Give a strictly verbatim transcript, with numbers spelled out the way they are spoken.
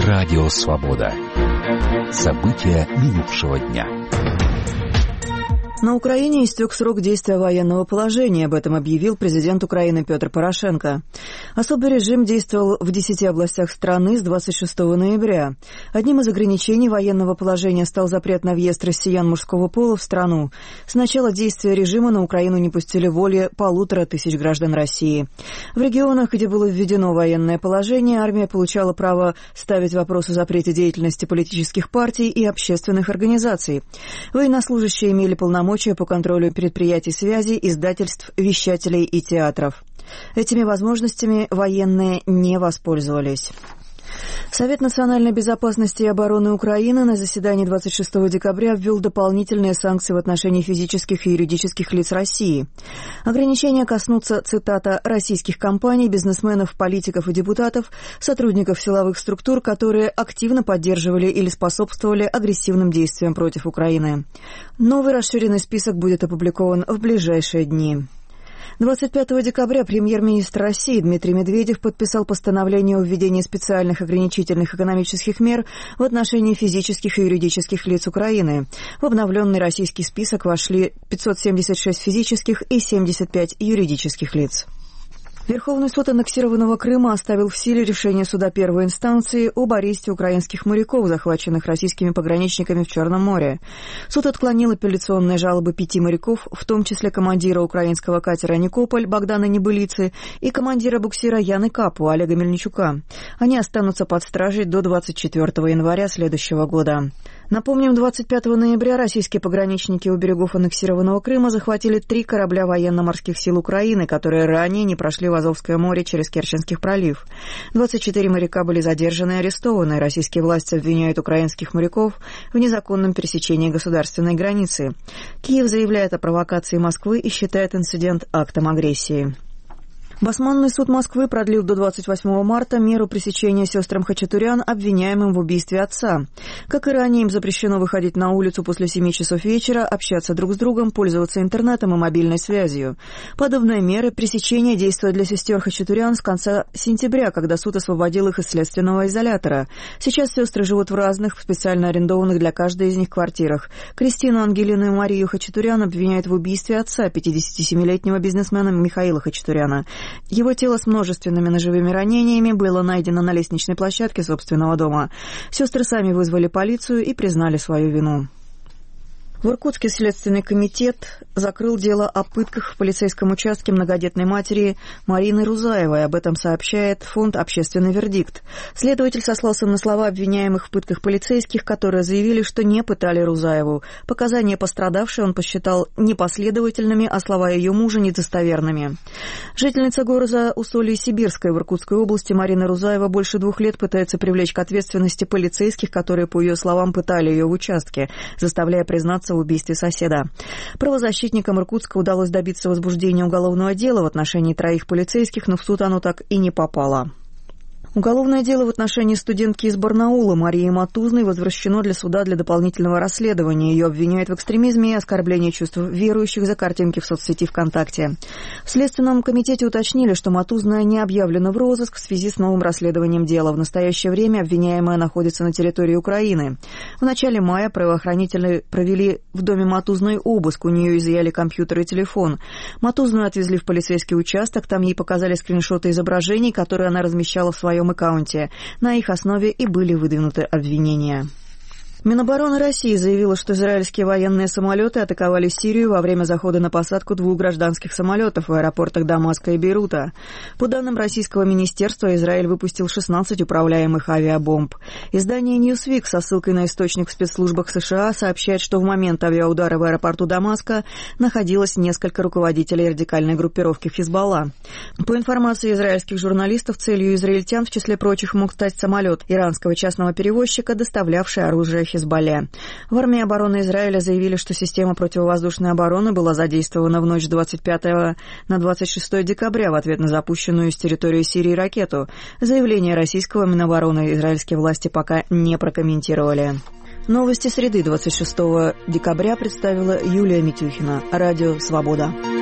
Радио «Свобода». События минувшего дня. На Украине истек срок действия военного положения. Об этом объявил президент Украины Петр Порошенко. Особый режим действовал в десяти областях страны с двадцать шестого ноября. Одним из ограничений военного положения стал запрет на въезд россиян мужского пола в страну. С начала действия режима на Украину не пустили более полутора тысяч граждан России. В регионах, где было введено военное положение, армия получала право ставить вопрос о запрете деятельности политических партий и общественных организаций. Военнослужащие имели полномочия по контролю предприятий связи, издательств, вещателей и театров. Этими возможностями военные не воспользовались. Совет национальной безопасности и обороны Украины на заседании двадцать шестого декабря ввел дополнительные санкции в отношении физических и юридических лиц России. Ограничения коснутся, цитата, «российских компаний, бизнесменов, политиков и депутатов, сотрудников силовых структур, которые активно поддерживали или способствовали агрессивным действиям против Украины». Новый расширенный список будет опубликован в ближайшие дни. двадцать пятого декабря премьер-министр России Дмитрий Медведев подписал постановление о введении специальных ограничительных экономических мер в отношении физических и юридических лиц Украины. В обновленный российский список вошли пятьсот семьдесят шесть физических и семьдесят пять юридических лиц. Верховный суд аннексированного Крыма оставил в силе решение суда первой инстанции об аресте украинских моряков, захваченных российскими пограничниками в Черном море. Суд отклонил апелляционные жалобы пяти моряков, в том числе командира украинского катера «Никополь» Богдана Небылицы и командира буксира Яны Капу Олега Мельничука. Они останутся под стражей до двадцать четвёртого января следующего года. Напомним, двадцать пятого ноября российские пограничники у берегов аннексированного Крыма захватили три корабля военно-морских сил Украины, которые ранее не прошли в Азовское море через Керченский пролив. двадцать четыре моряка были задержаны и арестованы. Российские власти обвиняют украинских моряков в незаконном пересечении государственной границы. Киев заявляет о провокации Москвы и считает инцидент актом агрессии. Басманный суд Москвы продлил до двадцать восьмого марта меру пресечения сестрам Хачатурян, обвиняемым в убийстве отца. Как и ранее, им запрещено выходить на улицу после семи часов вечера, общаться друг с другом, пользоваться интернетом и мобильной связью. Подобные меры пресечения действуют для сестер Хачатурян с конца сентября, когда суд освободил их из следственного изолятора. Сейчас сестры живут в разных, специально арендованных для каждой из них квартирах. Кристину, Ангелину и Марию Хачатурян обвиняют в убийстве отца, пятидесятисемилетнего бизнесмена Михаила Хачатуряна. Его тело с множественными ножевыми ранениями было найдено на лестничной площадке собственного дома. Сестры сами вызвали полицию и признали свою вину. В Иркутске Следственный комитет закрыл дело о пытках в полицейском участке многодетной матери Марины Рузаевой. Об этом сообщает фонд «Общественный вердикт». Следователь сослался на слова обвиняемых в пытках полицейских, которые заявили, что не пытали Рузаеву. Показания пострадавшей он посчитал непоследовательными, а слова ее мужа недостоверными. Жительница города Усолье-Сибирское в Иркутской области Марина Рузаева больше двух лет пытается привлечь к ответственности полицейских, которые, по ее словам, пытали ее в участке, заставляя признаться в убийстве соседа. Правозащитникам Иркутска удалось добиться возбуждения уголовного дела в отношении троих полицейских, но в суд оно так и не попало. Уголовное дело в отношении студентки из Барнаула Марии Матузной возвращено для суда для дополнительного расследования. Ее обвиняют в экстремизме и оскорблении чувств верующих за картинки в соцсети ВКонтакте. В Следственном комитете уточнили, что Матузная не объявлена в розыск в связи с новым расследованием дела. В настоящее время обвиняемая находится на территории Украины. В начале мая правоохранители провели в доме Матузной обыск. У нее изъяли компьютер и телефон. Матузную отвезли в полицейский участок. Там ей показали скриншоты изображений, которые она размещала в своем аккаунте. На их основе и были выдвинуты обвинения. Минобороны России заявила, что израильские военные самолеты атаковали Сирию во время захода на посадку двух гражданских самолетов в аэропортах Дамаска и Бейрута. По данным российского министерства, Израиль выпустил шестнадцать управляемых авиабомб. Издание Newsweek со ссылкой на источник в спецслужбах США сообщает, что в момент авиаудара в аэропорту Дамаска находилось несколько руководителей радикальной группировки Хизбалла. По информации израильских журналистов, целью израильтян, в числе прочих, мог стать самолет иранского частного перевозчика, доставлявший оружие Хизбалле. В армии обороны Израиля заявили, что система противовоздушной обороны была задействована в ночь с двадцать пятого на двадцать шестое декабря в ответ на запущенную с территории Сирии ракету. Заявление российского Минобороны израильские власти пока не прокомментировали. Новости среды двадцать шестого декабря представила Юлия Митюхина. Радио «Свобода».